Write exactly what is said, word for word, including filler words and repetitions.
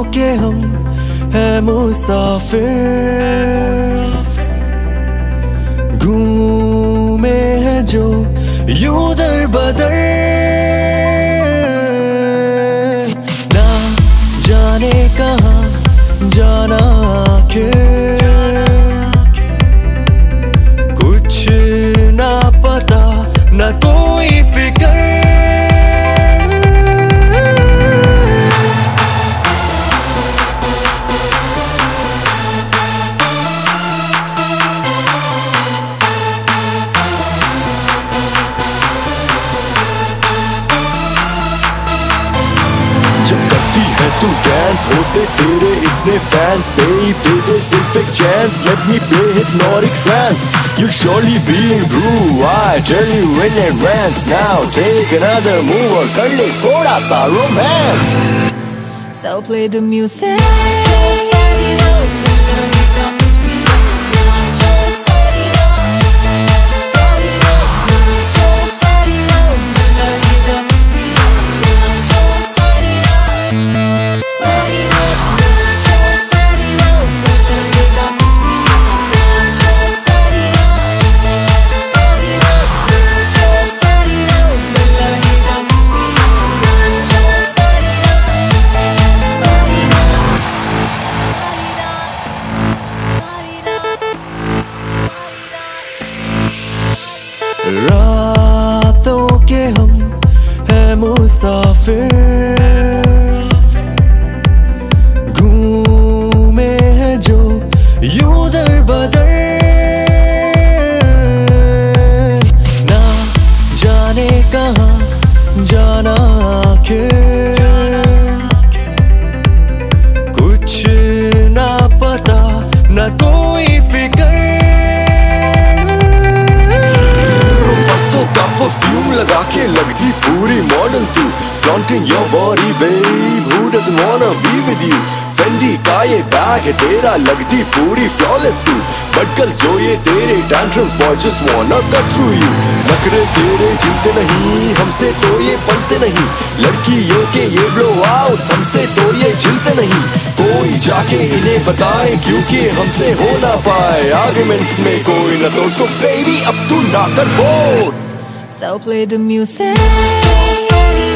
के हम हैं मुसाफिर, घूमे हैं जो यूं दर बदर, ना जाने कहाँ जाना आखिर, कुछ ना पता ना कोई फिक्र। जब करती है तू डांस होते तेरे इतने फैंस, babe दे दे सिर्फ एक chance, let me play hypnotic trance, you'll surely be in groove, I tell you in advance, now take another move और कर ले थोड़ा सा romance, so play the music. रातों के हम हैं मुसाफिर, घूमे हैं जो यूं दर बदर, ना जाने कहाँ जाना आखिर, कुछ ना पता ना कोई फिक्र। परफ्यूम लगा के लगती पूरी मॉडर्न तू, flaunting your body babe, who doesn't wanna be with you, Fendi का ये बैग है तेरा लगती पूरी flawless तू, but girls जो ये तेरे tantrums boy just wanna cut through you, नखरे तेरे झिलते नहीं हमसे तो ये पलते नहीं, लड़कियों के ये blow outs हमसे तो ये झिलते नहीं, कोई जाके इन्हें बताए क्योंकि हमसे हो ना पाए arguments में कोई ना तो, so baby अब तू ना कर bore, so play the music.